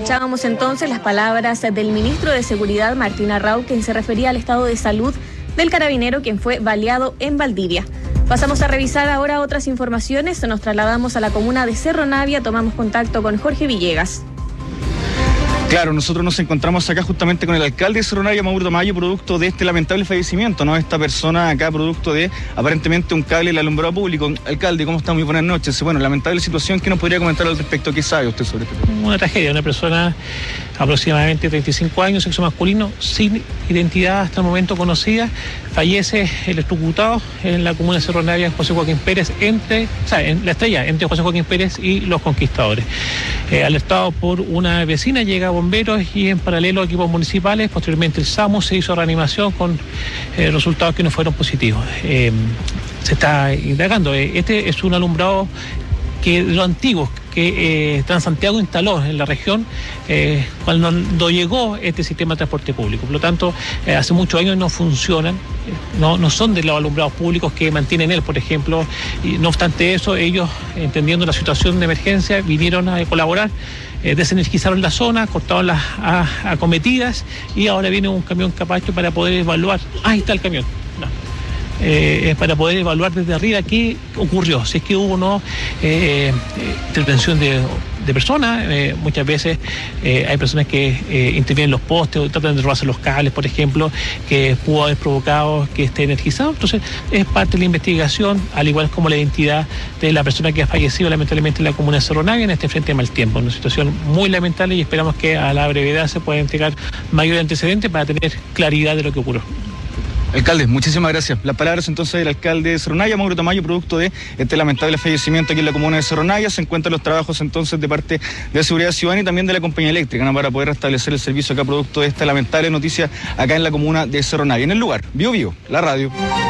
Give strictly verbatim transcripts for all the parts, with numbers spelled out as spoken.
escuchábamos entonces las palabras del ministro de Seguridad, Martín Arrau, quien se refería al estado de salud del carabinero quien fue baleado en Valdivia. Pasamos a revisar ahora otras informaciones. Nos trasladamos a la comuna de Cerro Navia, tomamos contacto con Jorge Villegas. Claro, nosotros nos encontramos acá justamente con el alcalde de Cerro Navia, Mauro Tamayo, producto de este lamentable fallecimiento, ¿no? Esta persona acá, producto de aparentemente un cable en el alumbrado público. Alcalde, ¿cómo está? Muy buenas noches. Bueno, lamentable situación, ¿qué nos podría comentar al respecto? ¿Qué sabe usted sobre esto? Una tragedia, una persona aproximadamente treinta y cinco años, sexo masculino, sin identidad hasta el momento conocida, fallece electrocutado en la comuna de Cerro Navia, José Joaquín Pérez, entre, o sea, en la estrella, entre José Joaquín Pérez y los conquistadores. Eh, alertado por una vecina, llega bomberos y en paralelo equipos municipales. Posteriormente el SAMU se hizo reanimación con eh, resultados que no fueron positivos. Eh, se está indagando. Eh, este es un alumbrado que de los antiguos que eh, Transantiago instaló en la región eh, cuando llegó este sistema de transporte público. Por lo tanto, eh, hace muchos años no funcionan, no, no son de los alumbrados públicos que mantienen él, por ejemplo. Y no obstante eso, ellos, entendiendo la situación de emergencia, vinieron a colaborar. Eh, desenergizaron la zona, cortaron las a, acometidas y ahora viene un camión capacho para poder evaluar. Ahí está el camión. No. Eh, para poder evaluar desde arriba qué ocurrió, si es que hubo o no eh, eh, intervención de, de personas. Eh, muchas veces eh, hay personas que eh, intervienen los postes o tratan de robarse los cables, por ejemplo, que pudo haber provocado que esté energizado. Entonces es parte de la investigación, al igual como la identidad de la persona que ha fallecido lamentablemente en la comuna de Cerro Navia en este frente de mal tiempo. Una situación muy lamentable y esperamos que a la brevedad se pueda entregar mayor antecedente para tener claridad de lo que ocurrió. Alcalde, muchísimas gracias. Las palabras entonces del alcalde de Cerro Navia, Mauro Tamayo, producto de este lamentable fallecimiento aquí en la comuna de Cerro Navia. Se encuentran los trabajos entonces de parte de Seguridad Ciudadana y también de la compañía eléctrica, ¿no? Para poder restablecer el servicio acá, producto de esta lamentable noticia acá en la comuna de Cerro Navia. En el lugar, Bio Bio, la radio.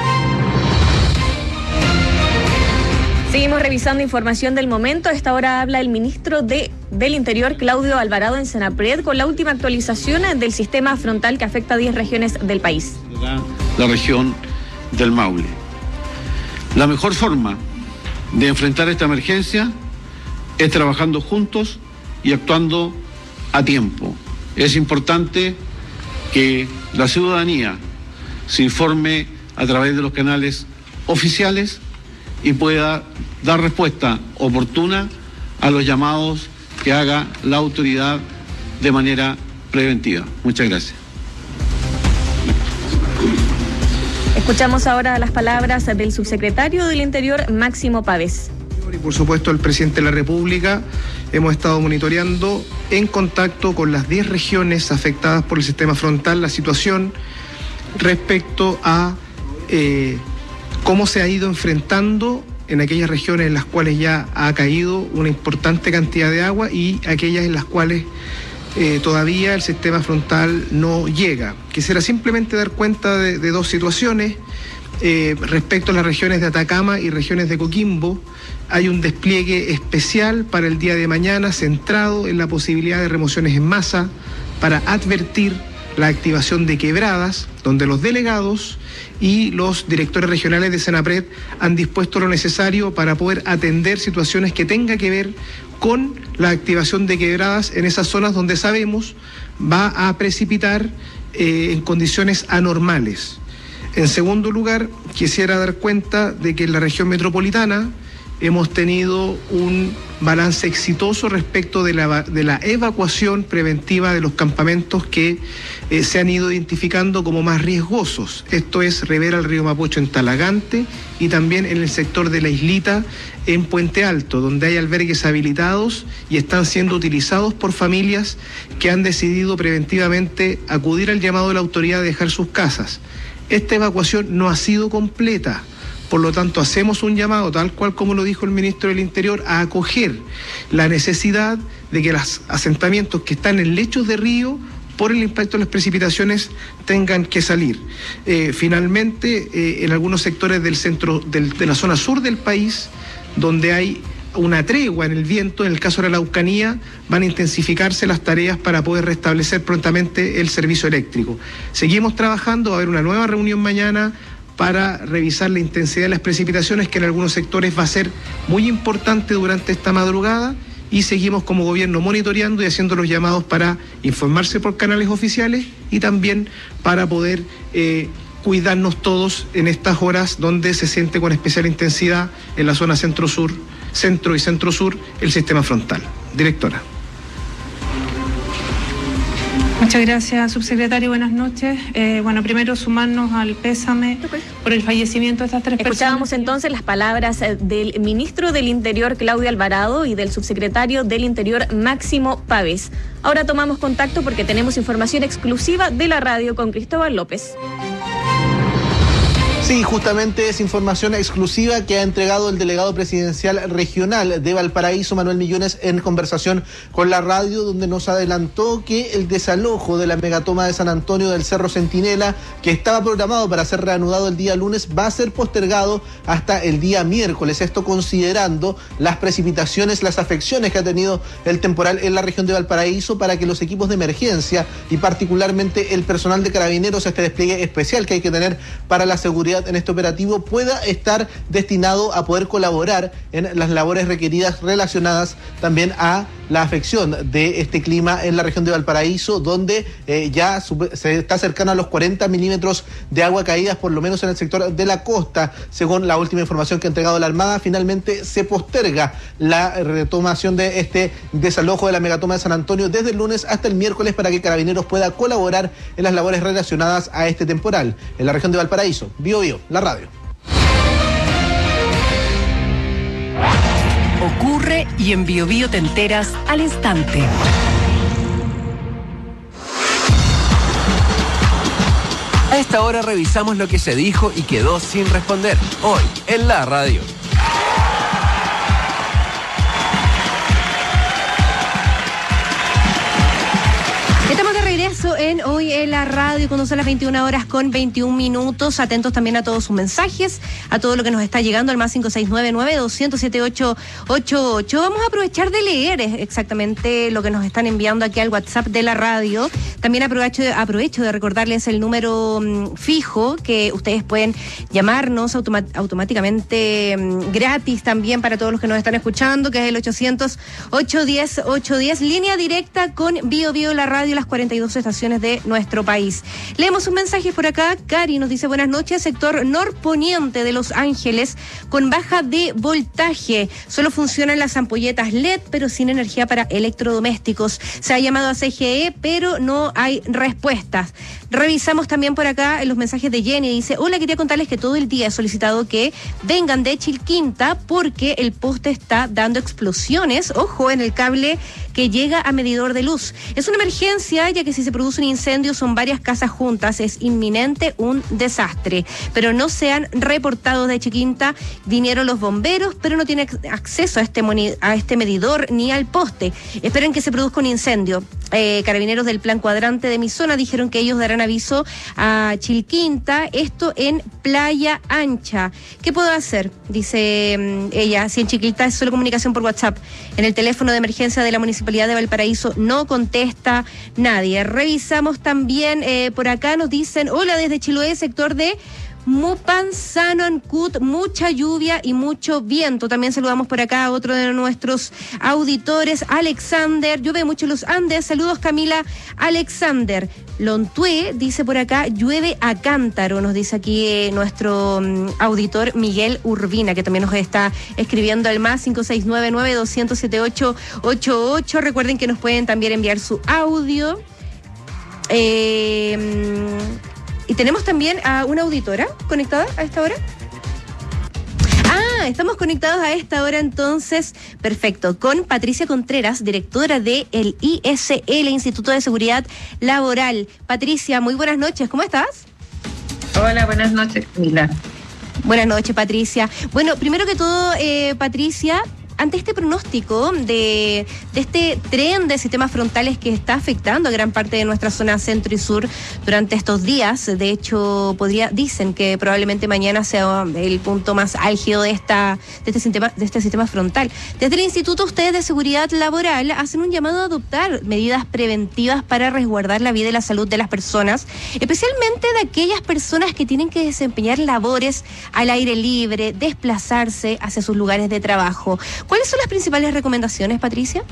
Seguimos revisando información del momento. A esta hora habla el ministro de, del Interior, Claudio Alvarado, en Senapred, con la última actualización del sistema frontal que afecta a diez regiones del país. La región del Maule. La mejor forma de enfrentar esta emergencia es trabajando juntos y actuando a tiempo. Es importante que la ciudadanía se informe a través de los canales oficiales y pueda dar respuesta oportuna a los llamados que haga la autoridad de manera preventiva. Muchas gracias. Escuchamos ahora las palabras del subsecretario del Interior, Máximo Pavés. Y por supuesto el presidente de la República. Hemos estado monitoreando en contacto con las diez regiones afectadas por el sistema frontal la situación respecto a eh, cómo se ha ido enfrentando en aquellas regiones en las cuales ya ha caído una importante cantidad de agua y aquellas en las cuales eh, todavía el sistema frontal no llega. Quisiera simplemente dar cuenta de, de dos situaciones. Eh, respecto a las regiones de Atacama y regiones de Coquimbo, hay un despliegue especial para el día de mañana centrado en la posibilidad de remociones en masa para advertir la activación de quebradas, donde los delegados y los directores regionales de Senapred han dispuesto lo necesario para poder atender situaciones que tengan que ver con la activación de quebradas en esas zonas donde sabemos va a precipitar eh, en condiciones anormales. En segundo lugar, quisiera dar cuenta de que en la región metropolitana hemos tenido un balance exitoso respecto de la, de la evacuación preventiva de los campamentos que eh, se han ido identificando como más riesgosos. Esto es Rivera al río Mapocho en Talagante y también en el sector de la Islita en Puente Alto, donde hay albergues habilitados y están siendo utilizados por familias que han decidido preventivamente acudir al llamado de la autoridad de dejar sus casas. Esta evacuación no ha sido completa. Por lo tanto, hacemos un llamado, tal cual como lo dijo el ministro del Interior, a acoger la necesidad de que los asentamientos que están en lechos de río, por el impacto de las precipitaciones, tengan que salir. Eh, finalmente, eh, en algunos sectores del centro, del, de la zona sur del país, donde hay una tregua en el viento, en el caso de la Araucanía, van a intensificarse las tareas para poder restablecer prontamente el servicio eléctrico. Seguimos trabajando, va a haber una nueva reunión mañana para revisar la intensidad de las precipitaciones, que en algunos sectores va a ser muy importante durante esta madrugada, y seguimos como gobierno monitoreando y haciendo los llamados para informarse por canales oficiales y también para poder eh, cuidarnos todos en estas horas donde se siente con especial intensidad en la zona centro-sur, centro y centro-sur el sistema frontal. Directora. Muchas gracias, subsecretario. Buenas noches. Eh, bueno, primero sumarnos al pésame por el fallecimiento de estas tres personas. Escuchábamos entonces las palabras del ministro del Interior, Claudio Alvarado, y del subsecretario del Interior, Máximo Pavés. Ahora tomamos contacto porque tenemos información exclusiva de la radio con Cristóbal López. Sí, justamente es información exclusiva que ha entregado el delegado presidencial regional de Valparaíso, Manuel Millones, en conversación con la radio, donde nos adelantó que el desalojo de la megatoma de San Antonio del Cerro Centinela, que estaba programado para ser reanudado el día lunes, va a ser postergado hasta el día miércoles. Esto considerando las precipitaciones, las afecciones que ha tenido el temporal en la región de Valparaíso, para que los equipos de emergencia y particularmente el personal de carabineros, este despliegue especial que hay que tener para la seguridad en este operativo, pueda estar destinado a poder colaborar en las labores requeridas relacionadas también a la afección de este clima en la región de Valparaíso, donde eh, ya se está cercano a los cuarenta milímetros de agua caídas, por lo menos en el sector de la costa. Según la última información que ha entregado la Armada, finalmente se posterga la retomación de este desalojo de la megatoma de San Antonio desde el lunes hasta el miércoles, para que Carabineros pueda colaborar en las labores relacionadas a este temporal en la región de Valparaíso. Bio Bio, la radio. Ocurre y en Bio Bio te enteras al instante. A esta hora revisamos lo que se dijo y quedó sin responder. Hoy en la radio. Estamos de regreso en Hoy en la Radio, cuando son las veintiuna horas con veintiún minutos. Atentos también a todos sus mensajes, a todo lo que nos está llegando al más cinco seis nueve nueve, dos cero siete, ocho ocho ocho. Vamos a aprovechar de leer exactamente lo que nos están enviando aquí al WhatsApp de la radio. También aprovecho de, aprovecho de recordarles el número um, fijo que ustedes pueden llamarnos automa- automáticamente um, gratis también para todos los que nos están escuchando, que es el ochocientos, ochocientos diez, ochocientos diez, línea directa con Bio Bio, la radio, las cuarenta y dos estaciones de nuestro país. Leemos un mensaje por acá. Cari nos dice: buenas noches, sector norponiente de Los Ángeles con baja de voltaje. Solo funcionan las ampolletas L E D, pero sin energía para electrodomésticos. Se ha llamado a C G E, pero no hay respuestas. Revisamos también por acá los mensajes de Jenny. Dice: hola, quería contarles que todo el día he solicitado que vengan de Chilquinta porque el poste está dando explosiones, ojo, en el cable que llega a medidor de luz. Es una emergencia, ya que si se produce un incendio son varias casas juntas, es inminente un desastre. Pero no se han reportado de Chilquinta. Vinieron los bomberos, pero no tienen acceso a este, moni- a este medidor ni al poste. Esperan que se produzca un incendio. Eh, carabineros del Plan Cuadrante de mi zona dijeron que ellos darán aviso a Chilquinta, esto en Playa Ancha. ¿Qué puedo hacer? Dice um, ella, si en Chilquinta es solo comunicación por WhatsApp. En el teléfono de emergencia de la Municipalidad de Valparaíso no contesta nadie. Revisamos también eh, por acá, nos dicen: hola desde Chiloé, sector de Mupanzano, Ancud, mucha lluvia y mucho viento. También saludamos por acá a otro de nuestros auditores, Alexander. Llueve mucho en los Andes. Saludos, Camila. Alexander. Lontué dice por acá: llueve a cántaro, nos dice aquí eh, nuestro um, auditor Miguel Urbina, que también nos está escribiendo al más cinco seis nueve nueve, dos cero siete, ocho ocho ocho. Recuerden que nos pueden también enviar su audio. Eh... Y tenemos también a una auditora conectada a esta hora. Ah, estamos conectados a esta hora entonces, perfecto, con Patricia Contreras, directora del I S L, Instituto de Seguridad Laboral. Patricia, muy buenas noches, ¿cómo estás? Hola, buenas noches, Camila. Buenas noches, Patricia. Bueno, primero que todo, eh, Patricia, ante este pronóstico de, de este tren de sistemas frontales que está afectando a gran parte de nuestra zona centro y sur durante estos días, de hecho, podría, dicen que probablemente mañana sea el punto más álgido de esta de este sistema, de este sistema frontal. Desde el Instituto, ustedes de Seguridad Laboral hacen un llamado a adoptar medidas preventivas para resguardar la vida y la salud de las personas, especialmente de aquellas personas que tienen que desempeñar labores al aire libre, desplazarse hacia sus lugares de trabajo. ¿Cuáles son las principales recomendaciones, Patricia?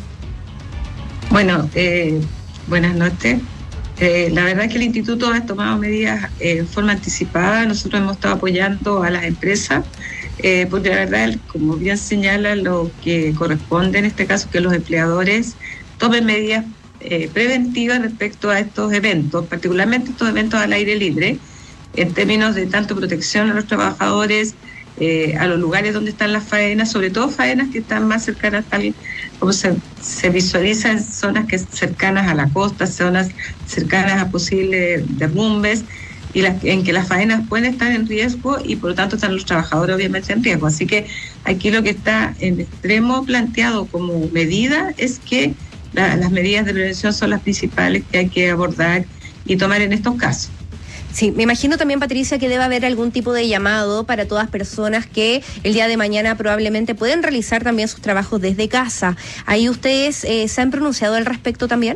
Bueno, eh, buenas noches. Eh, la verdad es que el Instituto ha tomado medidas eh, en forma anticipada. Nosotros hemos estado apoyando a las empresas, eh, porque la verdad, como bien señala, lo que corresponde en este caso que los empleadores tomen medidas eh, preventivas respecto a estos eventos, particularmente estos eventos al aire libre, en términos de tanto protección a los trabajadores, eh, a los lugares donde están las faenas, sobre todo faenas que están más cercanas, tal como se, se visualiza en zonas que cercanas a la costa, zonas cercanas a posibles derrumbes, y las, en que las faenas pueden estar en riesgo y por lo tanto están los trabajadores obviamente en riesgo. Así que aquí lo que está en extremo planteado como medida es que la, las medidas de prevención son las principales que hay que abordar y tomar en estos casos. Sí, me imagino también, Patricia, que debe haber algún tipo de llamado para todas personas que el día de mañana probablemente pueden realizar también sus trabajos desde casa. ¿Ahí ustedes eh, se han pronunciado al respecto también?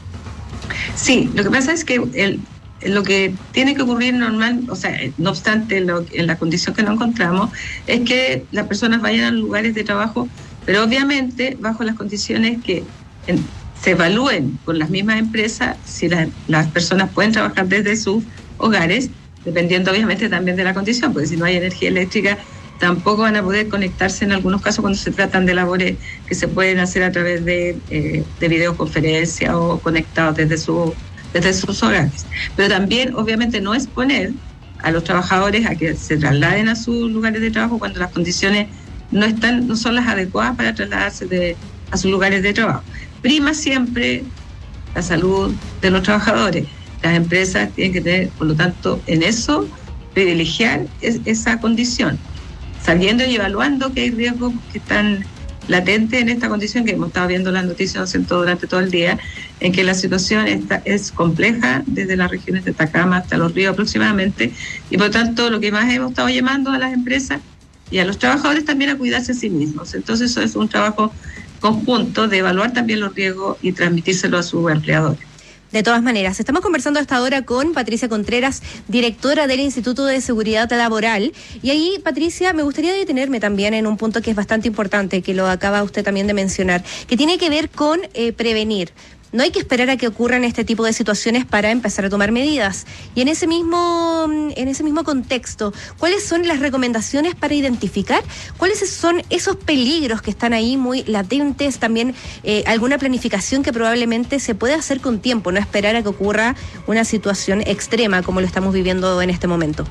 Sí, lo que pasa es que el, lo que tiene que ocurrir normal, o sea, no obstante lo, en la condición que nos encontramos, es que las personas vayan a los lugares de trabajo, pero obviamente bajo las condiciones que en, se evalúen con las mismas empresas si la, las personas pueden trabajar desde sus hogares, dependiendo obviamente también de la condición, porque si no hay energía eléctrica tampoco van a poder conectarse en algunos casos cuando se tratan de labores que se pueden hacer a través de, eh, de videoconferencia o conectados desde, su, desde sus hogares. Pero también obviamente no exponer a los trabajadores a que se trasladen a sus lugares de trabajo cuando las condiciones no están, no son las adecuadas para trasladarse de, a sus lugares de trabajo. Prima siempre la salud de los trabajadores. Las empresas tienen que tener, por lo tanto, en eso, privilegiar es, esa condición, sabiendo y evaluando que hay riesgos que están latentes en esta condición, que hemos estado viendo las noticias en todo, durante todo el día, en que la situación está, es compleja desde las regiones de Atacama hasta los ríos aproximadamente, y por lo tanto lo que más hemos estado llamando a las empresas y a los trabajadores también a cuidarse a sí mismos. Entonces eso es un trabajo conjunto de evaluar también los riesgos y transmitírselo a sus empleadores. De todas maneras, estamos conversando hasta ahora con Patricia Contreras, directora del Instituto de Seguridad Laboral. Y ahí, Patricia, me gustaría detenerme también en un punto que es bastante importante, que lo acaba usted también de mencionar, que tiene que ver con eh, prevenir. No hay que esperar a que ocurran este tipo de situaciones para empezar a tomar medidas. Y en ese mismo, en ese mismo contexto, ¿cuáles son las recomendaciones para identificar cuáles son esos peligros que están ahí muy latentes? También eh, alguna planificación que probablemente se puede hacer con tiempo, no esperar a que ocurra una situación extrema como lo estamos viviendo en este momento.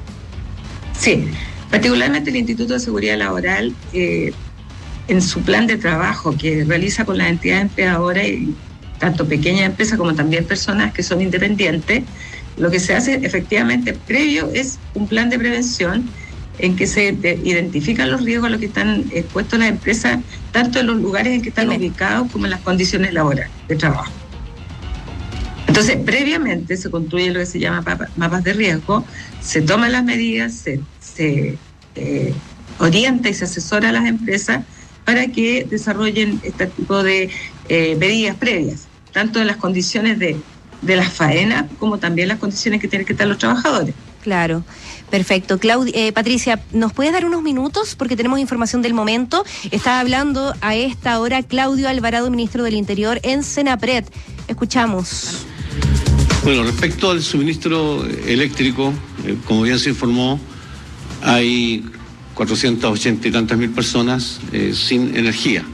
Sí, particularmente el Instituto de Seguridad Laboral, eh, en su plan de trabajo que realiza con las entidades empleadoras y tanto pequeñas empresas como también personas que son independientes, lo que se hace efectivamente previo es un plan de prevención en que se de, identifican los riesgos a los que están expuestos las empresas, tanto en los lugares en que están Dime. ubicados como en las condiciones laborales de trabajo. Entonces, previamente se construye lo que se llama mapas de riesgo, se toman las medidas, se, se eh, orienta y se asesora a las empresas para que desarrollen este tipo de eh, medidas previas, tanto en las condiciones de, de las faenas como también las condiciones que tienen que estar los trabajadores. Claro, perfecto. Claudia, eh, Patricia, ¿nos puedes dar unos minutos? Porque tenemos información del momento. Está hablando a esta hora Claudio Alvarado, ministro del Interior en Senapred. Escuchamos. Bueno, respecto al suministro eléctrico, eh, como bien se informó, hay cuatrocientas ochenta y tantas mil personas eh, sin energía.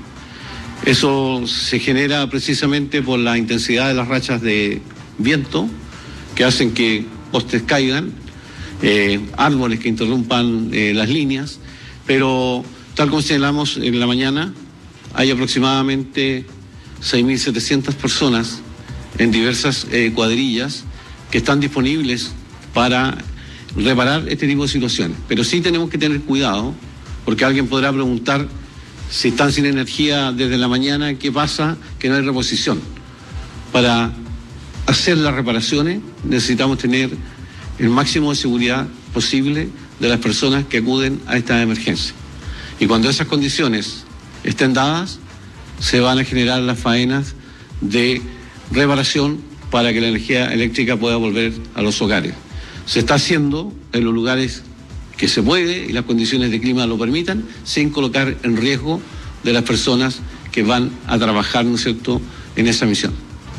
Eso se genera precisamente por la intensidad de las rachas de viento que hacen que postes caigan, eh, árboles que interrumpan eh, las líneas, pero tal como señalamos en la mañana, hay aproximadamente seis mil setecientas personas en diversas eh, cuadrillas que están disponibles para reparar este tipo de situaciones. Pero sí tenemos que tener cuidado, porque alguien podrá preguntar si están sin energía desde la mañana, ¿qué pasa? Que no hay reposición. Para hacer las reparaciones necesitamos tener el máximo de seguridad posible de las personas que acuden a esta emergencia. Y cuando esas condiciones estén dadas, se van a generar las faenas de reparación para que la energía eléctrica pueda volver a los hogares. Se está haciendo en los lugares que se puede y las condiciones de clima lo permitan, sin colocar en riesgo de las personas que van a trabajar, ¿no es cierto?, en esa misión.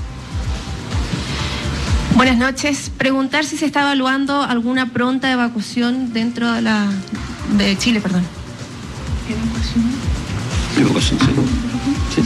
Buenas noches. Preguntar si se está evaluando alguna pronta evacuación dentro de la de Chile, perdón. ¿Evacuación? Evacuación, sí. Sí, sí.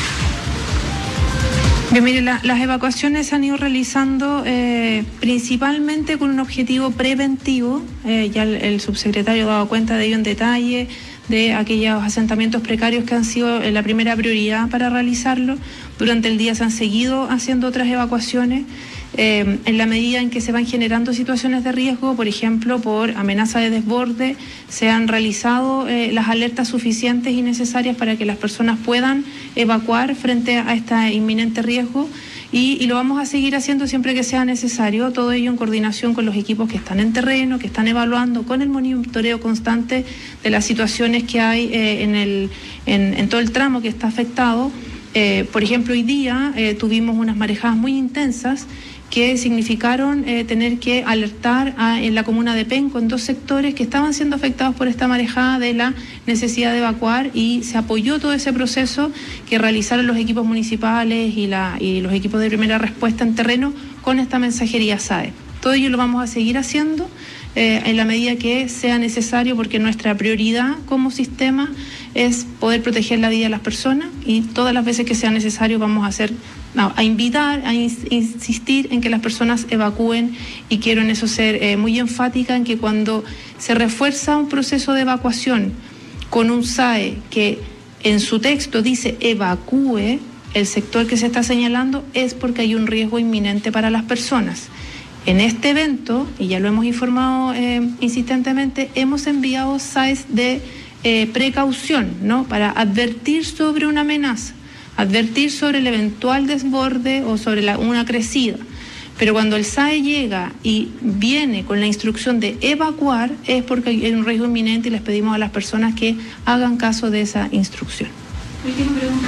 Bien, mire, la, las evacuaciones se han ido realizando eh, principalmente con un objetivo preventivo. Eh, ya el, el subsecretario ha dado cuenta de ello en detalle, de aquellos asentamientos precarios que han sido la primera prioridad para realizarlo. Durante el día se han seguido haciendo otras evacuaciones. Eh, en la medida en que se van generando situaciones de riesgo, por ejemplo, por amenaza de desborde, se han realizado eh, las alertas suficientes y necesarias para que las personas puedan evacuar frente a este inminente riesgo y, y lo vamos a seguir haciendo siempre que sea necesario, todo ello en coordinación con los equipos que están en terreno, que están evaluando con el monitoreo constante de las situaciones que hay eh, en, el, en, en todo el tramo que está afectado. Eh, por ejemplo, hoy día eh, tuvimos unas marejadas muy intensas que significaron eh, tener que alertar a, en la comuna de Penco, en dos sectores que estaban siendo afectados por esta marejada, de la necesidad de evacuar, y se apoyó todo ese proceso que realizaron los equipos municipales y, la, y los equipos de primera respuesta en terreno con esta mensajería S A E. Todo ello lo vamos a seguir haciendo eh, en la medida que sea necesario, porque nuestra prioridad como sistema es poder proteger la vida de las personas, y todas las veces que sea necesario vamos a hacer No, a invitar, a in- insistir en que las personas evacúen, y quiero en eso ser eh, muy enfática en que cuando se refuerza un proceso de evacuación con un S A E que en su texto dice evacúe el sector que se está señalando, es porque hay un riesgo inminente para las personas. En este evento, y ya lo hemos informado eh, insistentemente, hemos enviado S A Es de eh, precaución, ¿no?, para advertir sobre una amenaza, advertir sobre el eventual desborde o sobre la, una crecida. Pero cuando el S A E llega y viene con la instrucción de evacuar, es porque hay un riesgo inminente, y les pedimos a las personas que hagan caso de esa instrucción. Última pregunta.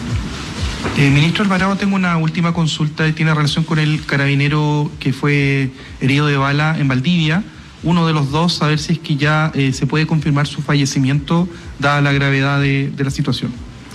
Eh, ministro Alvarado, tengo una última consulta y tiene relación con el carabinero que fue herido de bala en Valdivia. Uno de los dos, a ver si es que ya eh, se puede confirmar su fallecimiento, dada la gravedad de, de la situación.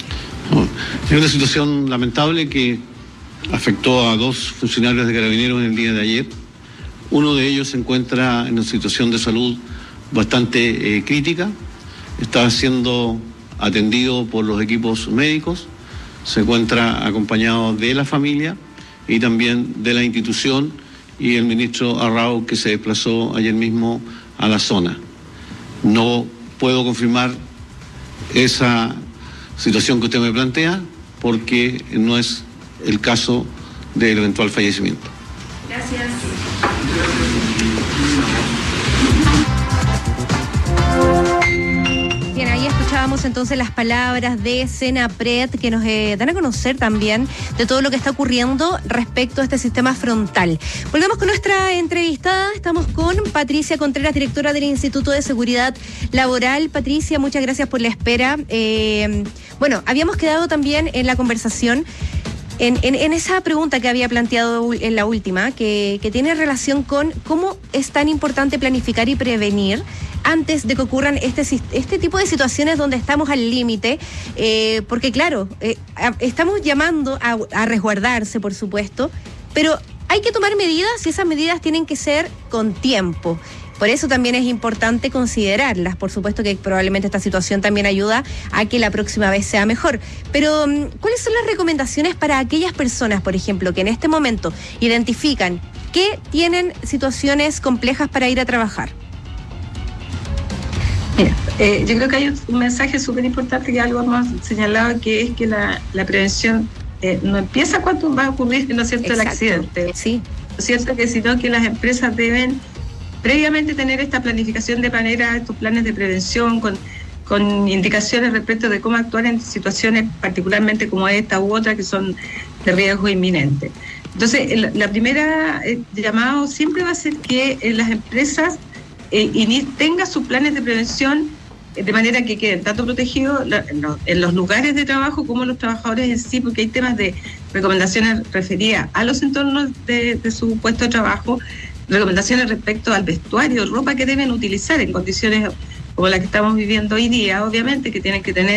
Es una situación lamentable que afectó a dos funcionarios de Carabineros en el día de ayer. Uno de ellos se encuentra en una situación de salud bastante eh, crítica. Está siendo atendido por los equipos médicos. Se encuentra acompañado de la familia y también de la institución y el ministro Arrau, que se desplazó ayer mismo a la zona. No puedo confirmar esa situación que usted me plantea, porque no es el caso del eventual fallecimiento. Gracias. Bien, ahí escuchábamos entonces las palabras de Senapred, que nos eh, dan a conocer también de todo lo que está ocurriendo respecto a este sistema frontal. Volvemos con nuestra entrevistada. Estamos con Patricia Contreras, directora del Instituto de Seguridad Laboral. Patricia, muchas gracias por la espera. Eh, bueno, habíamos quedado también en la conversación En, en, en esa pregunta que había planteado en la última, que, que tiene relación con cómo es tan importante planificar y prevenir antes de que ocurran este, este tipo de situaciones donde estamos al límite, eh, porque claro, eh, estamos llamando a, a resguardarse, por supuesto, pero hay que tomar medidas, y esas medidas tienen que ser con tiempo. Por eso también es importante considerarlas. Por supuesto que probablemente esta situación también ayuda a que la próxima vez sea mejor. Pero, ¿cuáles son las recomendaciones para aquellas personas, por ejemplo, que en este momento identifican que tienen situaciones complejas para ir a trabajar? Mira, eh, yo creo que hay un, un mensaje súper importante que algo hemos señalado, que es que la, la prevención eh, no empieza cuando va a ocurrir, ¿no es cierto?, el accidente. Sí. ¿No es cierto?, que sino que las empresas deben previamente tener esta planificación de manera, estos planes de prevención con, con indicaciones respecto de cómo actuar en situaciones particularmente como esta u otra que son de riesgo inminente. Entonces, el, la primera eh, llamado siempre va a ser que eh, las empresas eh, tengan sus planes de prevención eh, de manera que queden tanto protegidos la, en, los, en los lugares de trabajo como los trabajadores en sí, porque hay temas de recomendaciones referidas a los entornos de, de su puesto de trabajo, recomendaciones respecto al vestuario, ropa que deben utilizar en condiciones como la que estamos viviendo hoy día, obviamente, que tienen que tener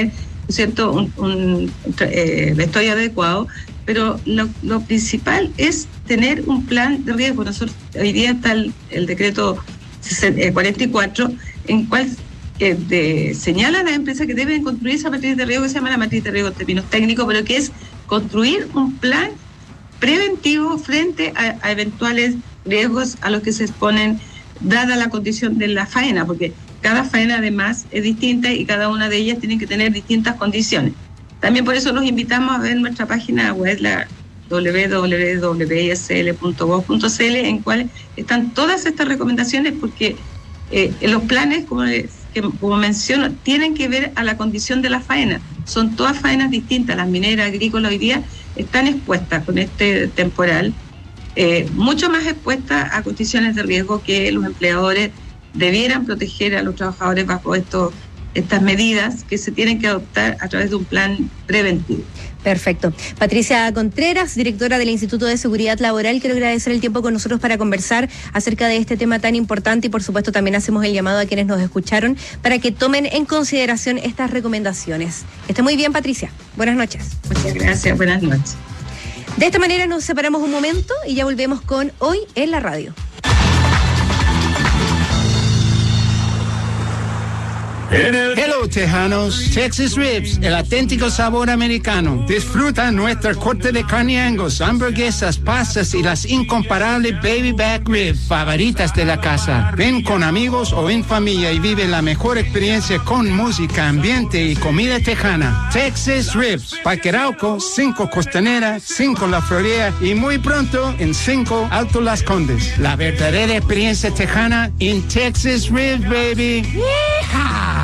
¿cierto?, un, un eh, vestuario adecuado, pero lo, lo principal es tener un plan de riesgo. Nosotros, hoy día está el, el decreto cuarenta y cuatro, en cual eh, de, señala a las empresas que deben construir esa matriz de riesgo, que se llama la matriz de riesgo en términos técnicos, pero que es construir un plan preventivo frente a, a eventuales riesgos a los que se exponen, dada la condición de la faena, porque cada faena además es distinta y cada una de ellas tiene que tener distintas condiciones. También por eso los invitamos a ver nuestra página web, la doble u doble u doble u punto i s l punto gov punto c l, en cual están todas estas recomendaciones, porque eh, los planes, como, les, que, como menciono, tienen que ver a la condición de la faena. Son todas faenas distintas. Las mineras, agrícolas hoy día están expuestas con este temporal, eh, mucho más expuestas a condiciones de riesgo, que los empleadores debieran proteger a los trabajadores bajo estos estas medidas que se tienen que adoptar a través de un plan preventivo. Perfecto. Patricia Contreras, directora del Instituto de Seguridad Laboral, quiero agradecer el tiempo con nosotros para conversar acerca de este tema tan importante, y por supuesto también hacemos el llamado a quienes nos escucharon para que tomen en consideración estas recomendaciones. Esté muy bien, Patricia. Buenas noches. Muchas gracias. Buenas noches. De esta manera nos separamos un momento y ya volvemos con Hoy en la Radio. Hello, tejanos. Texas Ribs, el auténtico sabor americano. Disfruta nuestra corte de carne Angus, hamburguesas, pastas y las incomparables baby back ribs favoritas de la casa. Ven con amigos o en familia y vive la mejor experiencia con música, ambiente y comida tejana. Texas Ribs, Parque Arauco, cinco Costanera, cinco La Florida y muy pronto en cinco Alto Las Condes. La verdadera experiencia tejana en Texas Ribs, baby. ¡Yeehaw!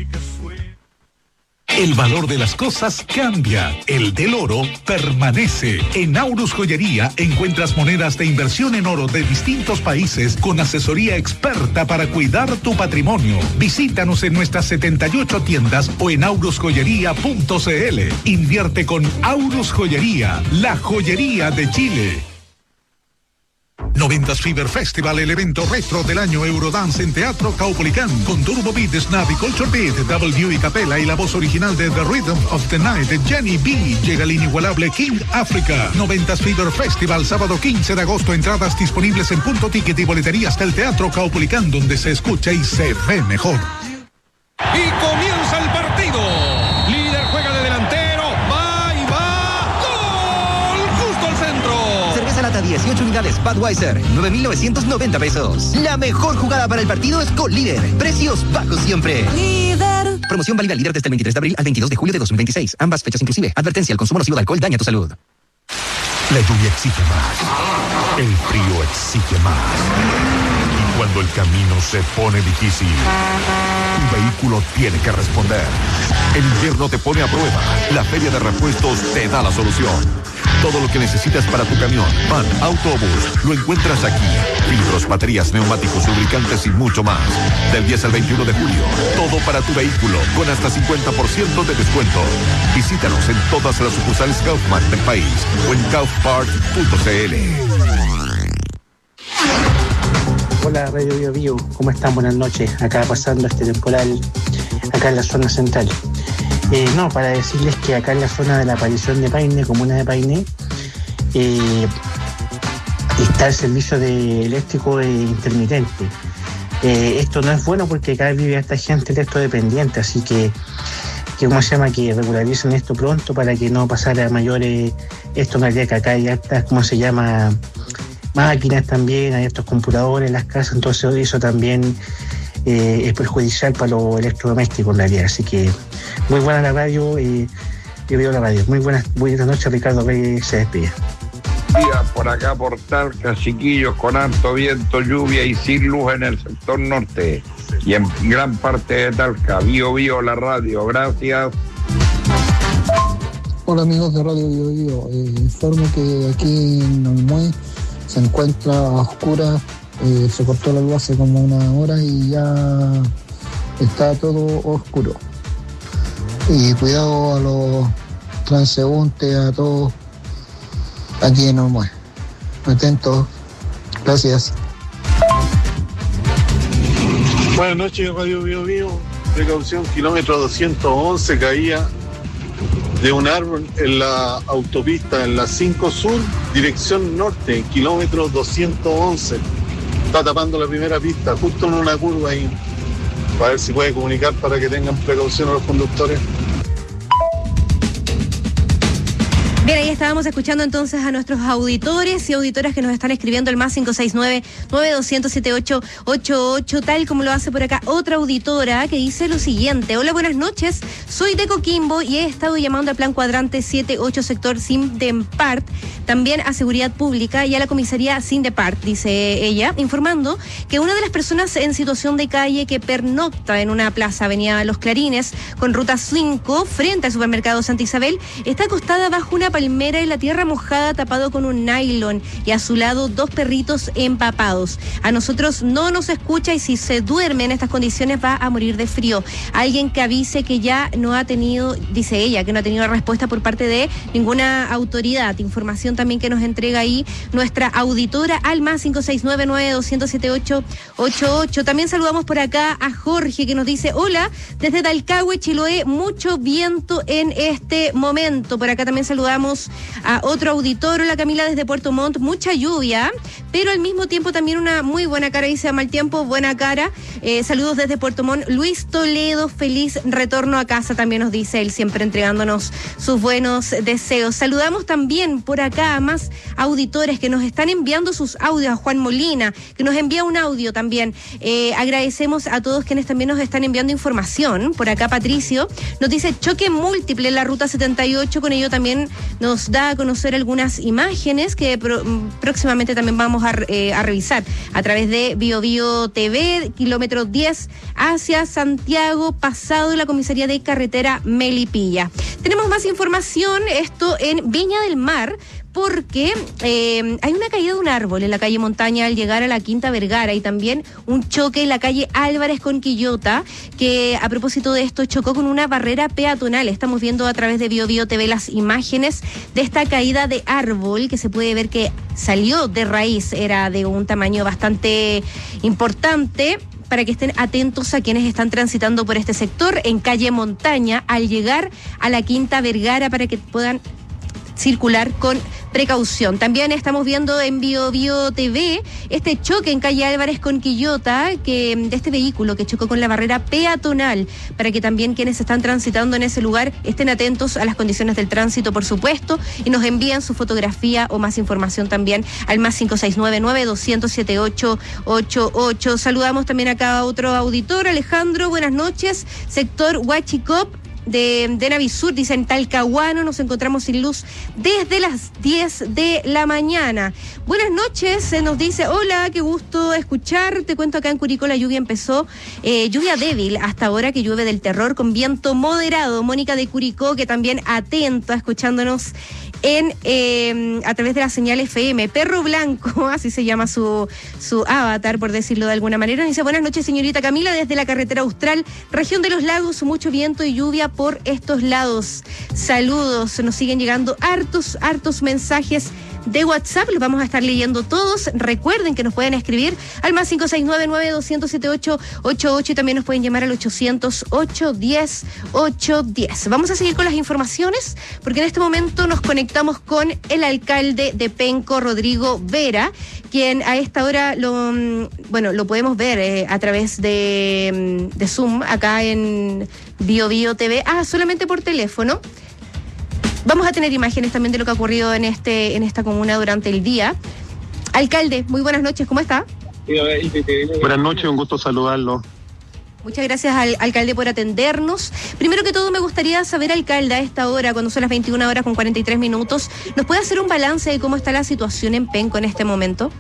El valor de las cosas cambia, el del oro permanece. En Aurus Joyería encuentras monedas de inversión en oro de distintos países con asesoría experta para cuidar tu patrimonio. Visítanos en nuestras setenta y ocho tiendas o en aurus joyería punto c l. Invierte con Aurus Joyería, la joyería de Chile. noventas Fever Festival, el evento retro del año Eurodance en Teatro Caupolicán, con Turbo Beat, Snap y Culture Beat, W y Capella y la voz original de The Rhythm of the Night de Jenny B. Llega el inigualable King Africa. noventas Fever Festival, sábado quince de agosto. Entradas disponibles en Punto Ticket y boleterías del Teatro Caupolicán, donde se escucha y se ve mejor. Y comienza el partido. Líder juega de delantero. Va y va. ¡Gol! Justo al centro. Cerveza lata dieciocho unidades Budweiser, nueve mil novecientos noventa pesos. La mejor jugada para el partido es con Líder. Precios bajos siempre. Líder. Promoción válida Líder desde el veintitrés de abril al veintidós de julio de dos mil veintiséis. Ambas fechas inclusive. Advertencia: el consumo nocivo de alcohol daña tu salud. La lluvia exige más. El frío exige más. Y cuando el camino se pone difícil, tu vehículo tiene que responder. El invierno te pone a prueba. La Feria de Repuestos te da la solución. Todo lo que necesitas para tu camión, van, autobús, lo encuentras aquí. Filtros, baterías, neumáticos, lubricantes y mucho más. Del diez al veintiuno de julio, todo para tu vehículo, con hasta cincuenta por ciento de descuento. Visítanos en todas las sucursales Kaufman del país o en kaufpart punto c l. Hola Radio Bio Bio, ¿cómo están? Buenas noches. Acá pasando este temporal, acá en la zona central. Eh, no, para decirles que acá en la zona de la aparición de Paine, comuna de Paine, eh, está el servicio de eléctrico eh, intermitente. Eh, esto no es bueno porque acá vive esta gente electrodependiente, así que, que ¿cómo se llama? Que regularicen esto pronto para que no pasara a mayores. Esto en realidad que acá hay hartas, ¿cómo se llama? Máquinas también, hay estos computadores en las casas, entonces eso también eh, es perjudicial para los electrodomésticos en realidad. Así que muy buena la radio, eh, yo veo la radio. Muy buenas, buenas noches, Ricardo Reyes se despide. Día por acá por Talca, chiquillos, con harto viento, lluvia y sin luz en el sector norte y en gran parte de Talca. Bio Bio la radio, gracias. Hola amigos de Radio Bio Bio, eh, informo que aquí en Olmué se encuentra a oscuras, eh, se cortó la luz hace como una hora y ya está todo oscuro. Y cuidado a los transeúntes, a todos aquí en Olmué. Atentos, gracias. Buenas noches, Radio Bio Bio. Precaución, kilómetro doscientos once, caía de un árbol en la autopista, en la cinco Sur, dirección norte, kilómetro doscientos once. Está tapando la primera pista, justo en una curva ahí. Para ver si puede comunicar para que tengan precaución a los conductores. Bien, ahí estábamos escuchando entonces a nuestros auditores y auditoras que nos están escribiendo el más cinco seis nueve, nueve dos cero cero, siete ocho ocho ocho, tal como lo hace por acá otra auditora que dice lo siguiente: hola, buenas noches, soy de Coquimbo y he estado llamando al plan cuadrante siete ocho sector Sindepart, también a Seguridad Pública y a la comisaría Sindepart, dice ella, informando que una de las personas en situación de calle que pernocta en una plaza, avenida Los Clarines, con ruta cinco, frente al supermercado Santa Isabel, está acostada bajo una palmera en la tierra mojada, tapado con un nylon, y a su lado dos perritos empapados. A nosotros no nos escucha y si se duerme en estas condiciones va a morir de frío. Alguien que avise que ya no ha tenido, dice ella, que no ha tenido respuesta por parte de ninguna autoridad. Información también que nos entrega ahí nuestra auditora al más cinco seis nueve, nueve dos cero cero, siete ocho ocho ocho. También saludamos por acá a Jorge, que nos dice: hola, desde Talcahué, Chiloé, mucho viento en este momento. Por acá también saludamos a otro auditor, la Camila desde Puerto Montt, mucha lluvia, pero al mismo tiempo también una muy buena cara, dice: a mal tiempo, buena cara. Eh, saludos desde Puerto Montt. Luis Toledo, feliz retorno a casa, también nos dice él, siempre entregándonos sus buenos deseos. Saludamos también por acá a más auditores que nos están enviando sus audios, a Juan Molina, que nos envía un audio también. Eh, agradecemos a todos quienes también nos están enviando información. Por acá Patricio nos dice: choque múltiple en la ruta setenta y ocho, con ello también nos da a conocer algunas imágenes que pro, próximamente también vamos a, eh, a revisar a través de Bio Bio T V, kilómetro diez hacia Santiago, pasado la comisaría de carretera Melipilla. Tenemos más información, esto en Viña del Mar, porque eh, hay una caída de un árbol en la calle Montaña al llegar a la Quinta Vergara y también un choque en la calle Álvarez con Quillota, que a propósito de esto chocó con una barrera peatonal. Estamos viendo a través de Bio Bio T V las imágenes de esta caída de árbol, que se puede ver que salió de raíz, era de un tamaño bastante importante, para que estén atentos a quienes están transitando por este sector en calle Montaña al llegar a la Quinta Vergara, para que puedan circular con precaución. También estamos viendo en Bio Bio T V este choque en calle Álvarez con Quillota, que de este vehículo que chocó con la barrera peatonal, para que también quienes están transitando en ese lugar estén atentos a las condiciones del tránsito, por supuesto, y nos envían su fotografía o más información también al más cinco seis nueve, nueve dos cero cero, siete ocho ocho ocho. Saludamos también acá a otro auditor, Alejandro, buenas noches, sector Huachicop de, de Navisur, dicen Talcahuano, nos encontramos sin luz desde las diez de la mañana. Buenas noches, se nos dice: hola, qué gusto escuchar, te cuento acá en Curicó la lluvia empezó, eh, lluvia débil hasta ahora, que llueve del terror con viento moderado. Mónica de Curicó, que también atenta, escuchándonos en eh, a través de la señal F M. Perro Blanco, así se llama su, su avatar, por decirlo de alguna manera, dice: buenas noches, señorita Camila, desde la carretera Austral, región de los lagos, mucho viento y lluvia por estos lados. Saludos, nos siguen llegando hartos, hartos mensajes de WhatsApp, los vamos a estar leyendo todos. Recuerden que nos pueden escribir al más cinco seis nueve, nueve dos cero cero, siete ocho ocho ocho y también nos pueden llamar al ochocientos, ocho diez, ocho diez. Vamos a seguir con las informaciones, porque en este momento nos conectamos con el alcalde de Penco, Rodrigo Vera, quien a esta hora lo, bueno, lo podemos ver eh, a través de, de Zoom acá en Bio Bio T V. Ah, solamente por teléfono. Vamos a tener imágenes también de lo que ha ocurrido en este en esta comuna durante el día. Alcalde, muy buenas noches, ¿cómo está? Buenas noches, un gusto saludarlo. Muchas gracias al alcalde por atendernos. Primero que todo me gustaría saber, alcalde, a esta hora, cuando son las veintiuna horas con cuarenta y tres minutos, ¿nos puede hacer un balance de cómo está la situación en Penco en este momento?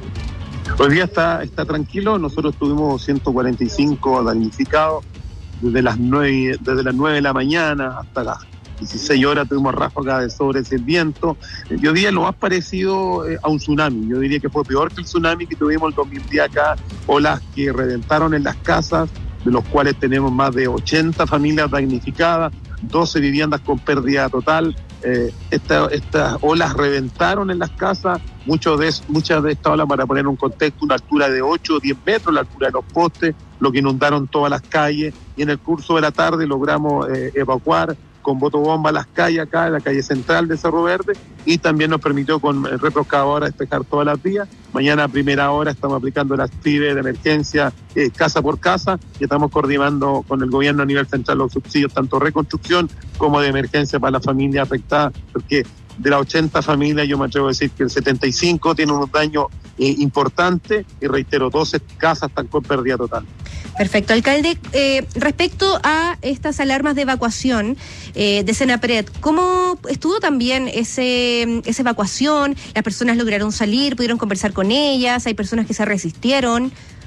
Hoy día está, está tranquilo, nosotros tuvimos ciento cuarenta y cinco damnificados desde las nueve, desde las nueve de la mañana hasta las dieciséis horas tuvimos ráfagas de sobre el viento. Yo diría lo más parecido eh, a un tsunami. Yo diría que fue peor que el tsunami que tuvimos el dos mil diez acá, olas que reventaron en las casas, de los cuales tenemos más de ochenta familias damnificadas, doce viviendas con pérdida total. Eh, esta, estas olas reventaron en las casas, muchos de, muchas de estas olas, para poner un contexto, una altura de ocho o diez metros, la altura de los postes, lo que inundaron todas las calles, y en el curso de la tarde logramos eh, evacuar con botobomba las calles acá, en la calle central de Cerro Verde, y también nos permitió con retroexcavadora despejar todas las vías. Mañana a primera hora estamos aplicando las P I B de emergencia eh, casa por casa, y estamos coordinando con el gobierno a nivel central los subsidios, tanto reconstrucción como de emergencia para las familias afectadas, porque de las ochenta familias yo me atrevo a decir que el setenta y cinco tiene unos daños eh, importantes, y reitero, doce casas están con pérdida total. Perfecto. Alcalde, eh, respecto a estas alarmas de evacuación eh, de Senapred, ¿cómo estuvo también ese, esa evacuación? ¿Las personas lograron salir, pudieron conversar con ellas? ¿Hay personas que se resistieron?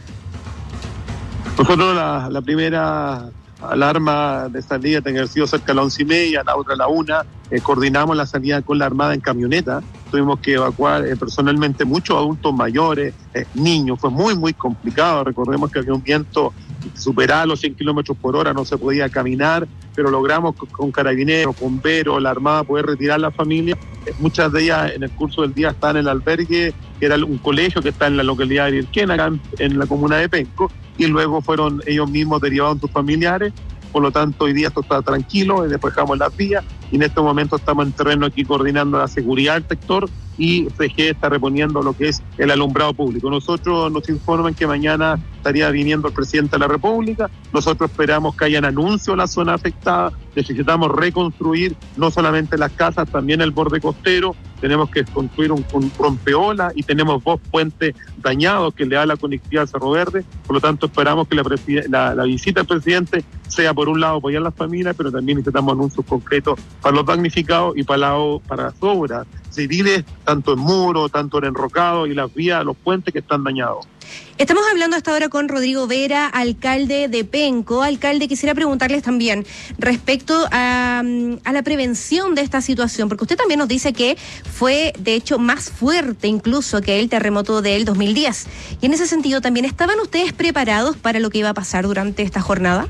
Nosotros la, la primera alarma de salida tenía que haber sido cerca de las once y media, la otra a la una, eh, coordinamos la salida con la Armada en camioneta, tuvimos que evacuar eh, personalmente muchos adultos mayores, eh, niños, fue muy muy complicado, recordemos que había un viento que superaba los cien kilómetros por hora, no se podía caminar, pero logramos con, con carabineros, bomberos, la Armada poder retirar a la familia. Eh, muchas de ellas en el curso del día están en el albergue, que era un colegio que está en la localidad de Irquén, acá en, en la comuna de Penco, y luego fueron ellos mismos derivados en sus familiares. Por lo tanto, hoy día esto está tranquilo, despejamos las vías, y en este momento estamos en terreno aquí coordinando la seguridad del sector, y C G está reponiendo lo que es el alumbrado público. Nosotros nos informan que mañana estaría viniendo el presidente de la República. Nosotros esperamos que hayan anuncios en la zona afectada. Necesitamos reconstruir no solamente las casas, también el borde costero. Tenemos que construir un, un rompeola, y tenemos dos puentes dañados que le da la conectividad al Cerro Verde. Por lo tanto, esperamos que la, la, la visita del presidente sea, por un lado, apoyar a las familias, pero también necesitamos anuncios concretos para los damnificados y para, la, para las obras civiles, tanto en muro, tanto en enrocado, y las vías, los puentes que están dañados. Estamos hablando hasta ahora con Rodrigo Vera, alcalde de Penco. Alcalde, quisiera preguntarles también respecto a, a la prevención de esta situación, porque usted también nos dice que fue, de hecho, más fuerte incluso que el terremoto del dos mil diez. Y en ese sentido también, ¿estaban ustedes preparados para lo que iba a pasar durante esta jornada?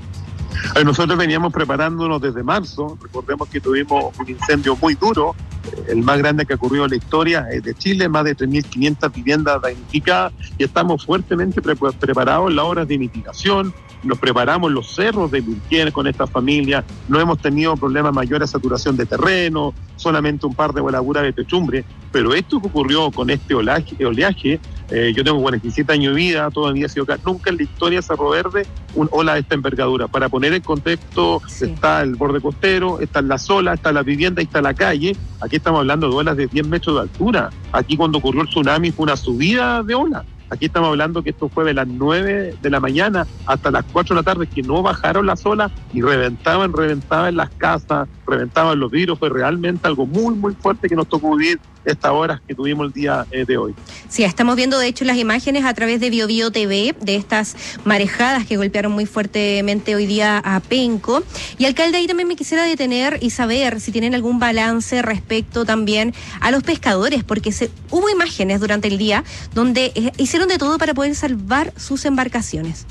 Nosotros veníamos preparándonos desde marzo. Recordemos que tuvimos un incendio muy duro, el más grande que ha ocurrido en la historia de Chile, más de tres mil quinientas viviendas damnificadas, y estamos fuertemente pre preparados en las obras de mitigación. Nos preparamos en los cerros de Virquén con esta familia, no hemos tenido problemas mayores de saturación de terreno, solamente un par de voladuras de techumbre, pero esto que ocurrió con este oleaje, oleaje eh, yo tengo cuarenta y siete años de vida, todavía he sido acá, nunca en la historia de Cerro Verde un ola de esta envergadura. Para poner en contexto, sí, está el borde costero, están las olas, está la vivienda y está la calle. Aquí estamos hablando de olas de diez metros de altura. Aquí cuando ocurrió el tsunami fue una subida de olas. Aquí estamos hablando que esto fue de las nueve de la mañana hasta las cuatro de la tarde, que no bajaron las olas y reventaban, reventaban las casas, reventaban los vidrios. Fue realmente algo muy, muy fuerte que nos tocó vivir estas horas que tuvimos el día eh, de hoy. Sí, estamos viendo de hecho las imágenes a través de Bio Bio T V de estas marejadas que golpearon muy fuertemente hoy día a Penco. Y alcalde, ahí también me quisiera detener y saber si tienen algún balance respecto también a los pescadores, porque se, hubo imágenes durante el día donde eh, hicieron de todo para poder salvar sus embarcaciones.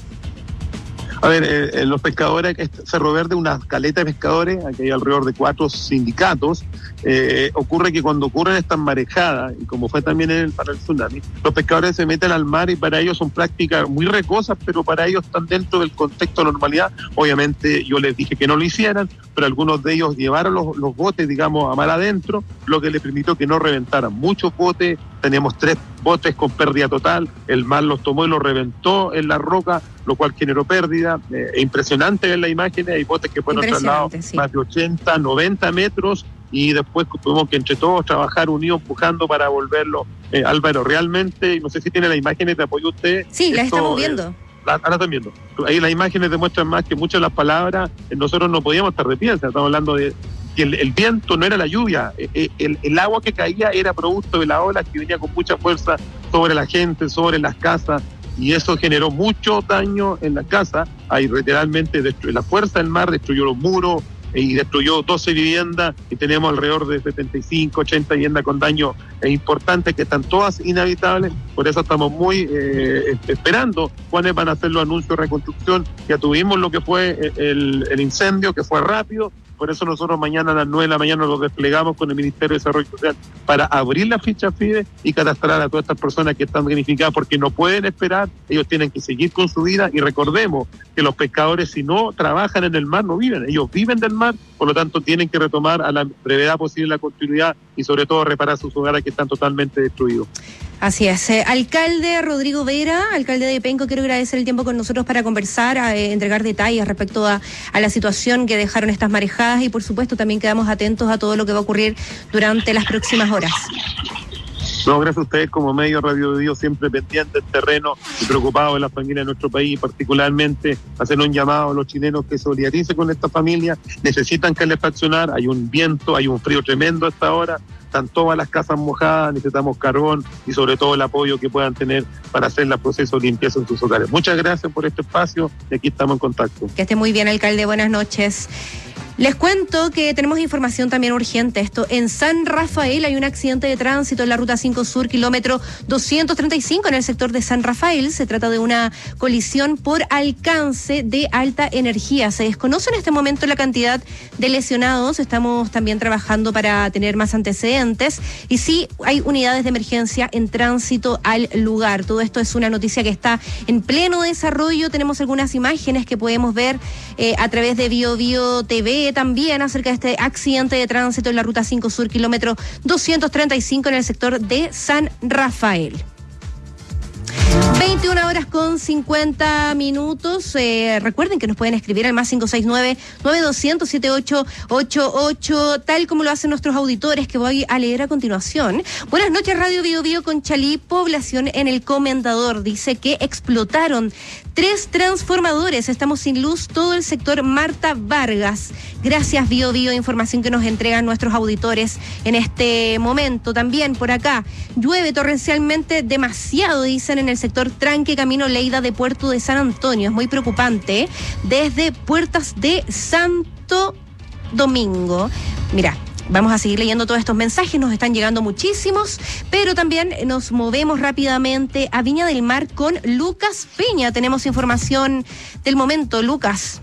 A ver, eh, los pescadores, Cerro Verde, una caleta de pescadores, aquí hay alrededor de cuatro sindicatos. Eh, ocurre que cuando ocurren estas marejadas, y como fue también en el, para el tsunami, los pescadores se meten al mar, y para ellos son prácticas muy recosas, pero para ellos están dentro del contexto de normalidad. Obviamente yo les dije que no lo hicieran, pero algunos de ellos llevaron los, los botes, digamos, a mar adentro, lo que les permitió que no reventaran muchos botes. Tenemos tres botes con pérdida total, el mar los tomó y los reventó en la roca, lo cual generó pérdida. Eh, impresionante ver la imagen, hay botes que fueron trasladados sí. más de ochenta, noventa metros, y después tuvimos que entre todos trabajar unidos, empujando para volverlo. Eh, Álvaro, realmente, no sé si tiene las imágenes de apoyo usted. Sí, las estamos viendo. Eh, la, ahora están viendo. Ahí las imágenes demuestran más que muchas de las palabras, eh, nosotros no podíamos estar de pie, o sea, estamos hablando de que el, el viento no era la lluvia, eh, el, el agua que caía era producto de la ola que venía con mucha fuerza sobre la gente, sobre las casas, y eso generó mucho daño en la casa. Ahí literalmente destruyó, la fuerza del mar destruyó los muros y destruyó doce viviendas, y tenemos alrededor de setenta y cinco, ochenta viviendas con daño eh, importantes, que están todas inhabitables. Por eso estamos muy eh, esperando cuáles van a ser los anuncios de reconstrucción. Ya tuvimos lo que fue el, el incendio, que fue rápido, por eso nosotros mañana a las nueve de la mañana nos desplegamos con el Ministerio de Desarrollo Social para abrir la ficha FIDE y catastrar a todas estas personas que están damnificadas, porque no pueden esperar, ellos tienen que seguir con su vida. Y recordemos que los pescadores, si no trabajan en el mar, no viven, ellos viven del mar, por lo tanto tienen que retomar a la brevedad posible la continuidad y sobre todo reparar sus hogares que están totalmente destruidos. Así es. Eh, alcalde Rodrigo Vera, alcalde de Penco, quiero agradecer el tiempo con nosotros para conversar, a, eh, entregar detalles respecto a, a la situación que dejaron estas marejadas y por supuesto también quedamos atentos a todo lo que va a ocurrir durante las próximas horas. No, gracias a ustedes como medio Radio Bio, siempre pendientes del terreno y preocupados de la familia de nuestro país, particularmente hacer un llamado a los chilenos que se solidaricen con esta familia. Necesitan calefaccionar, hay un viento, hay un frío tremendo a esta hora, están todas las casas mojadas, necesitamos carbón y sobre todo el apoyo que puedan tener para hacer el proceso de limpieza en sus hogares. Muchas gracias por este espacio y aquí estamos en contacto. Que esté muy bien, alcalde, buenas noches. Les cuento que tenemos información también urgente. Esto, en San Rafael hay un accidente de tránsito en la Ruta cinco Sur, kilómetro doscientos treinta y cinco, en el sector de San Rafael. Se trata de una colisión por alcance de alta energía. Se desconoce en este momento la cantidad de lesionados. Estamos también trabajando para tener más antecedentes. Y sí, hay unidades de emergencia en tránsito al lugar. Todo esto es una noticia que está en pleno desarrollo. Tenemos algunas imágenes que podemos ver eh, a través de Bio Bio T V también acerca de este accidente de tránsito en la Ruta cinco Sur, kilómetro doscientos treinta y cinco, en el sector de San Rafael. veintiuna horas con cincuenta minutos. Eh, recuerden que nos pueden escribir al más cinco seis nueve, nueve dos cero cero, siete ocho ocho ocho, tal como lo hacen nuestros auditores, que voy a leer a continuación. Buenas noches, Radio Bio Bio con Chalí, población en el Comendador. Dice que explotaron tres transformadores. Estamos sin luz, todo el sector Marta Vargas. Gracias, Bio Bio, información que nos entregan nuestros auditores en este momento. También por acá, llueve torrencialmente demasiado, dicen, en el sector Tranque, camino Leida de Puerto de San Antonio. Es muy preocupante. Desde Puertas de Santo Domingo. Mira, vamos a seguir leyendo todos estos mensajes, nos están llegando muchísimos, pero también nos movemos rápidamente a Viña del Mar con Lucas Peña. Tenemos información del momento, Lucas.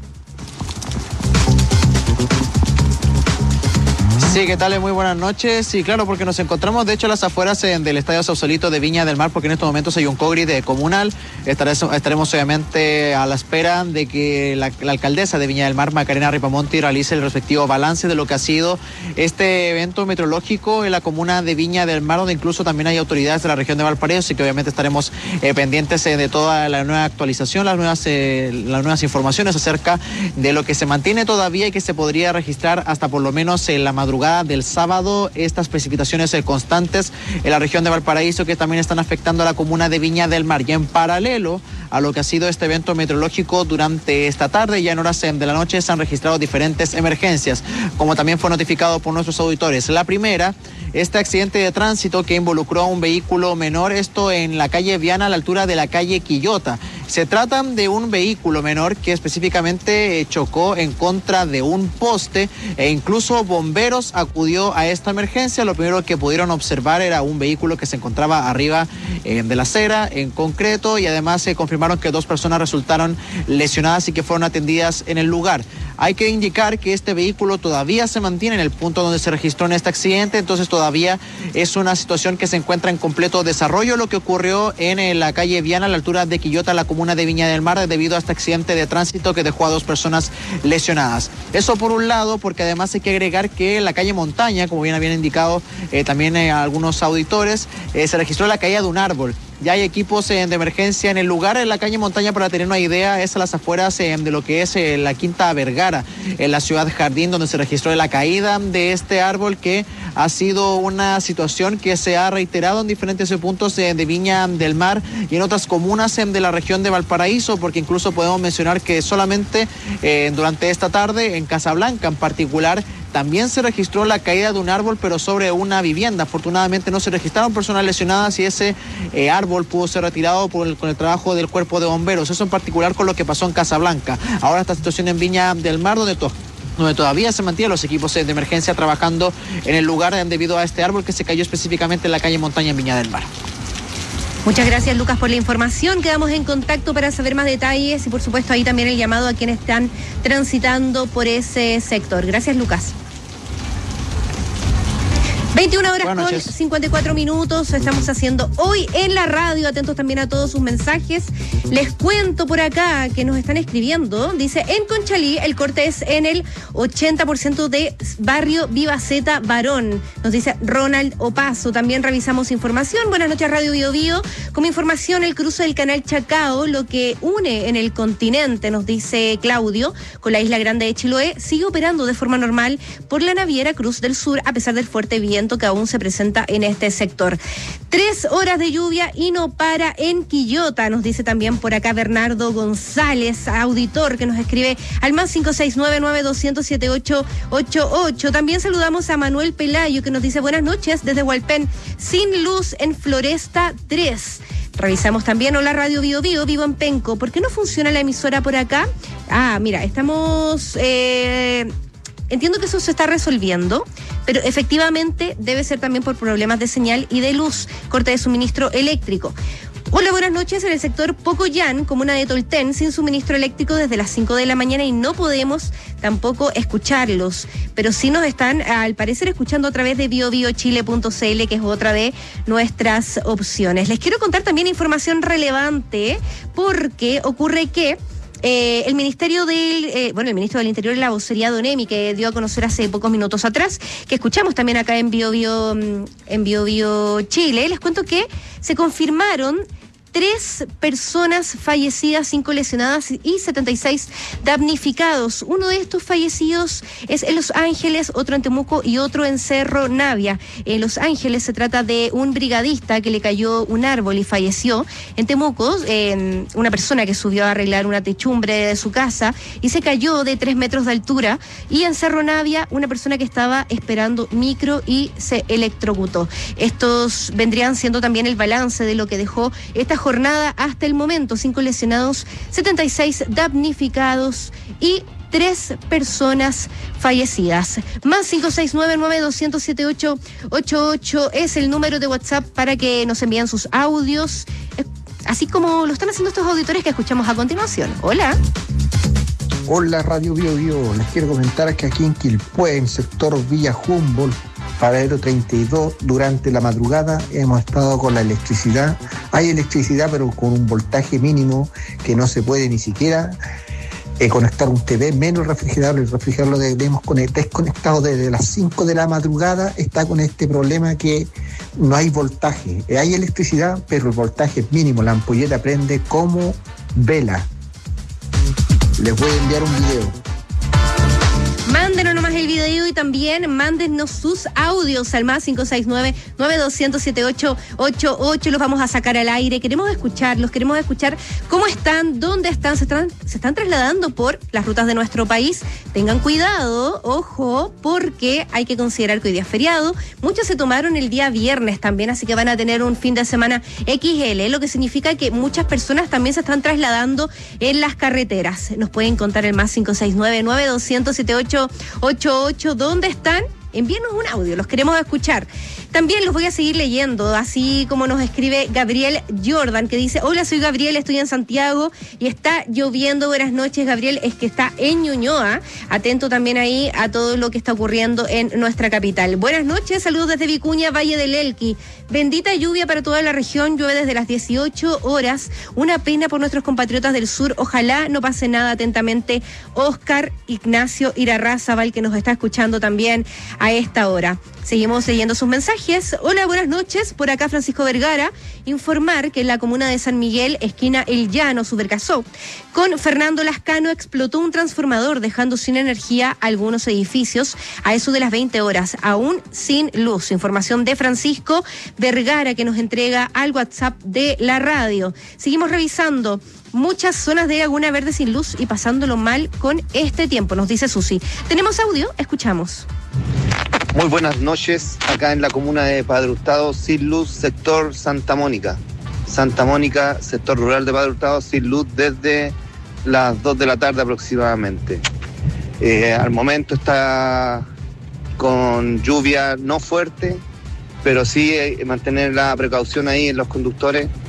Sí, ¿qué tal? Muy buenas noches. Sí, claro, porque nos encontramos, de hecho, a las afueras eh, del Estadio Sausalito de Viña del Mar, porque en estos momentos hay un cogrid comunal. Estaremos, estaremos obviamente a la espera de que la, la alcaldesa de Viña del Mar, Macarena Ripamonti, realice el respectivo balance de lo que ha sido este evento meteorológico en la comuna de Viña del Mar, donde incluso también hay autoridades de la región de Valparaíso, así que obviamente estaremos eh, pendientes eh, de toda la nueva actualización, las nuevas, eh, las nuevas informaciones acerca de lo que se mantiene todavía y que se podría registrar hasta por lo menos en la madrugada del sábado, estas precipitaciones eh, constantes en la región de Valparaíso, que también están afectando a la comuna de Viña del Mar. Y en paralelo a lo que ha sido este evento meteorológico durante esta tarde, ya en horas de la noche se han registrado diferentes emergencias, como también fue notificado por nuestros auditores. La primera, este accidente de tránsito que involucró a un vehículo menor, esto en la calle Viana, a la altura de la calle Quillota. Se trata de un vehículo menor que específicamente chocó en contra de un poste e incluso bomberos acudió a esta emergencia. Lo primero que pudieron observar era un vehículo que se encontraba arriba eh, de la acera en concreto, y además se confirmaron que dos personas resultaron lesionadas y que fueron atendidas en el lugar. Hay que indicar que este vehículo todavía se mantiene en el punto donde se registró en este accidente, entonces todavía es una situación que se encuentra en completo desarrollo, lo que ocurrió en la calle Viana, a la altura de Quillota, la comuna de Viña del Mar, debido a este accidente de tránsito que dejó a dos personas lesionadas. Eso por un lado, porque además hay que agregar que en la calle Montaña, como bien habían indicado eh, también eh, algunos auditores, eh, se registró la caída de un árbol. Ya hay equipos eh, de emergencia en el lugar. En la calle Montaña, para tener una idea, es a las afueras eh, de lo que es eh, la Quinta Vergara, en la ciudad Jardín, donde se registró la caída de este árbol, que ha sido una situación que se ha reiterado en diferentes puntos eh, de Viña del Mar y en otras comunas eh, de la región de Valparaíso, porque incluso podemos mencionar que solamente eh, durante esta tarde en Casablanca en particular también se registró la caída de un árbol, pero sobre una vivienda. Afortunadamente no se registraron personas lesionadas y ese eh, árbol pudo ser retirado por el, con el trabajo del cuerpo de bomberos. Eso en particular con lo que pasó en Casablanca. Ahora esta situación en Viña del Mar, donde to donde todavía se mantienen los equipos de emergencia trabajando en el lugar debido a este árbol que se cayó específicamente en la calle Montaña en Viña del Mar. Muchas gracias, Lucas, por la información. Quedamos en contacto para saber más detalles y, por supuesto, ahí también el llamado a quienes están transitando por ese sector. Gracias, Lucas. veintiuna horas con cincuenta y cuatro minutos, estamos haciendo hoy en la radio, atentos también a todos sus mensajes. Les cuento por acá que nos están escribiendo, dice, en Conchalí el corte es en el ochenta por ciento de barrio Vivaceta Barón, nos dice Ronald Opaso. También revisamos información, buenas noches Radio Bio Bio, como información el cruce del canal Chacao, lo que une en el continente, nos dice Claudio, con la isla grande de Chiloé, sigue operando de forma normal por la naviera Cruz del Sur, a pesar del fuerte viento que aún se presenta en este sector. Tres horas de lluvia y no para en Quillota, nos dice también por acá Bernardo González, auditor, que nos escribe al más cinco seis nueve nueve dos cero siete ocho ocho ocho. También saludamos a Manuel Pelayo, que nos dice buenas noches desde Hualpén, sin luz en Floresta tres. Revisamos también, hola Radio Bio Bio, vivo en Penco. ¿Por qué no funciona la emisora por acá? Ah, mira, estamos... Eh, entiendo que eso se está resolviendo, pero efectivamente debe ser también por problemas de señal y de luz, corte de suministro eléctrico. Hola, buenas noches. En el sector Pocoyán, comuna de Tolten, sin suministro eléctrico desde las cinco de la mañana y no podemos tampoco escucharlos, pero sí nos están, al parecer, escuchando a través de bio bio chile punto c l, que es otra de nuestras opciones. Les quiero contar también información relevante, porque ocurre que Eh, el Ministerio del, eh, bueno, el Ministro del Interior y la vocería de ONEMI, que dio a conocer hace pocos minutos atrás, que escuchamos también acá en Bio Bio, en Bio Bio Chile, les cuento que se confirmaron tres personas fallecidas, cinco lesionadas y setenta y seis damnificados. Uno de estos fallecidos es en Los Ángeles, otro en Temuco y otro en Cerro Navia. En Los Ángeles se trata de un brigadista que le cayó un árbol y falleció. En Temuco, eh, una persona que subió a arreglar una techumbre de su casa y se cayó de tres metros de altura. Y en Cerro Navia, una persona que estaba esperando micro y se electrocutó. Estos vendrían siendo también el balance de lo que dejó esta jornada hasta el momento. Cinco lesionados, setenta y seis damnificados y tres personas fallecidas. Más cinco seis nueve nueve dos cero siete ocho ocho ocho es el número de WhatsApp para que nos envíen sus audios, así como lo están haciendo estos auditores que escuchamos a continuación. Hola. Hola Radio Bio Bio, les quiero comentar que aquí en Quilpué, en sector Villa Humboldt, Paradero treinta y dos, durante la madrugada hemos estado con la electricidad. Hay electricidad, pero con un voltaje mínimo que no se puede ni siquiera eh, conectar un T V, menos el refrigerador. El refrigerador lo debemos desconectado desde las cinco de la madrugada. Está con este problema que no hay voltaje. Eh, hay electricidad, pero el voltaje es mínimo. La ampolleta prende como vela. Les voy a enviar un video. Mándenos nomás el video y también mándenos sus audios al más cinco seis nueve nueve dos cero siete ocho ocho ocho. Los vamos a sacar al aire. Queremos escucharlos, queremos escuchar cómo están, dónde están. Se están, se están trasladando por las rutas de nuestro país. Tengan cuidado, ojo, porque hay que considerar que hoy día es feriado. Muchos se tomaron el día viernes también, así que van a tener un fin de semana equis ele, lo que significa que muchas personas también se están trasladando en las carreteras. Nos pueden contar el más cinco seis nueve nueve dos cero siete ocho ocho ocho. ¿Dónde están? Envíenos un audio, los queremos escuchar. También los voy a seguir leyendo, así como nos escribe Gabriel Jordan, que dice, hola, soy Gabriel, estoy en Santiago y está lloviendo. Buenas noches, Gabriel, es que está en Ñuñoa. Atento también ahí a todo lo que está ocurriendo en nuestra capital. Buenas noches, saludos desde Vicuña, Valle del Elqui. Bendita lluvia para toda la región, llueve desde las dieciocho horas. Una pena por nuestros compatriotas del sur, ojalá no pase nada. Atentamente, Oscar Ignacio Irarrázaval, que nos está escuchando también a esta hora. Seguimos leyendo sus mensajes. Hola, buenas noches. Por acá Francisco Vergara. Informar que en la comuna de San Miguel, esquina El Llano, Subercasó, con Fernando Lascano explotó un transformador dejando sin energía algunos edificios a eso de las veinte horas, aún sin luz. Información de Francisco Vergara que nos entrega al WhatsApp de la radio. Seguimos revisando. Muchas zonas de Laguna Verde sin luz y pasándolo mal con este tiempo, nos dice Susi. ¿Tenemos audio? Escuchamos. Muy buenas noches, acá en la comuna de Padre Hurtado, sin luz, sector Santa Mónica. Santa Mónica, sector rural de Padre Hurtado, sin luz desde las dos de la tarde aproximadamente. Eh, al momento está con lluvia no fuerte, pero sí eh, mantener la precaución ahí en los conductores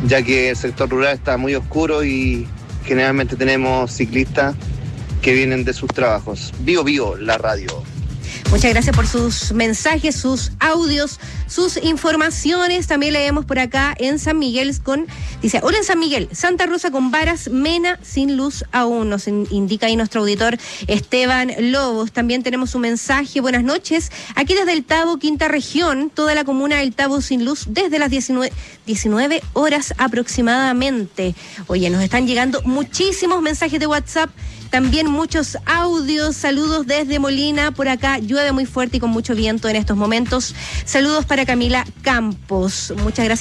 ya que el sector rural está muy oscuro y generalmente tenemos ciclistas que vienen de sus trabajos. Bio Bio, la radio. Muchas gracias por sus mensajes, sus audios, sus informaciones. También leemos por acá en San Miguel con, dice, hola en San Miguel, Santa Rosa con varas, Mena sin luz aún, nos indica ahí nuestro auditor Esteban Lobos. También tenemos su mensaje, buenas noches, aquí desde el Tabo, Quinta Región, toda la comuna del Tabo sin luz desde las diecinueve horas aproximadamente. Oye, nos están llegando muchísimos mensajes de WhatsApp, también muchos audios, saludos desde Molina, por acá llueve muy fuerte y con mucho viento en estos momentos. Saludos para Camila Campos, muchas gracias.